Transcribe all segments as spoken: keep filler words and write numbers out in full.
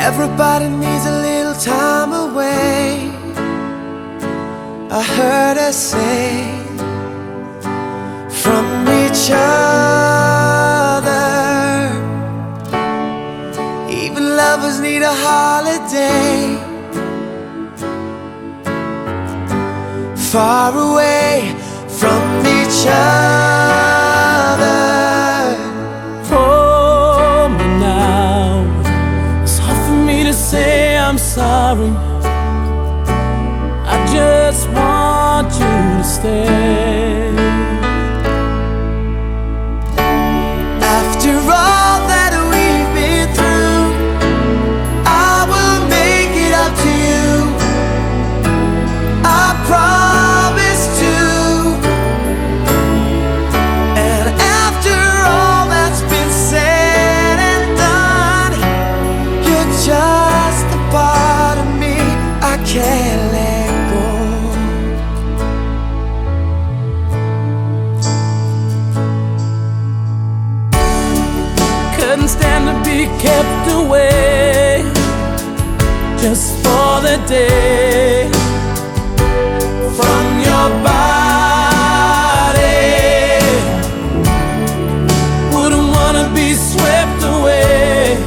Everybody needs a little time away, I heard her say, from each other. Even lovers need a holiday, far away from each other. For me now, it's hard for me to say I'm sorry. I just want you to stay. After all that we've been through, I will make it up to you, I promise to. And after all that's been said and done, you're just a part of me I can't let go. Couldn't stand to be kept away just for the day from your body. Wouldn't wanna be swept away,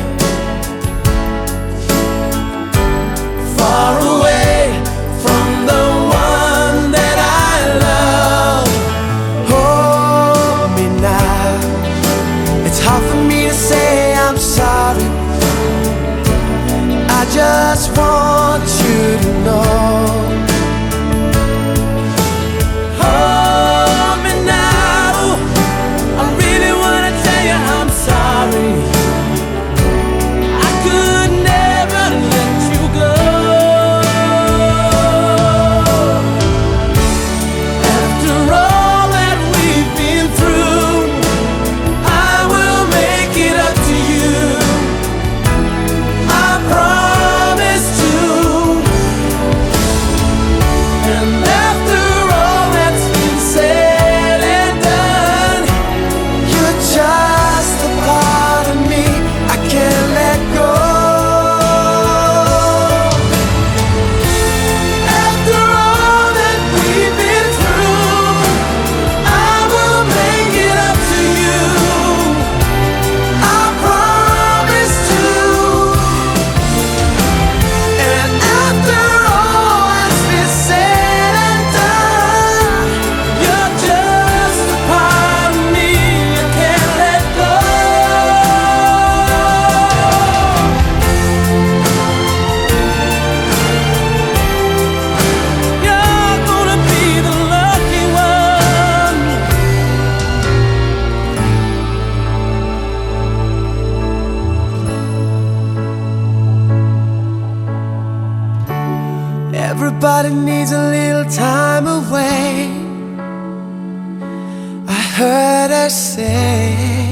far away from the one that I love. Hold me now, it's hard for me to say I'm sorry. I just want you to know. Hold me now, I really wanna tell you I'm sorry. I could never let you go. After all that we've been through, I will make it up to you, I promise to. And after all that's been said and done, You're just a part of me I can't let go. After all that we've been through, I will make it up to you, I promise to. And after all that's been said and done, you're just a part of me I can't let go. You're gonna be the lucky one. everybody needs a little time away, I heard her say.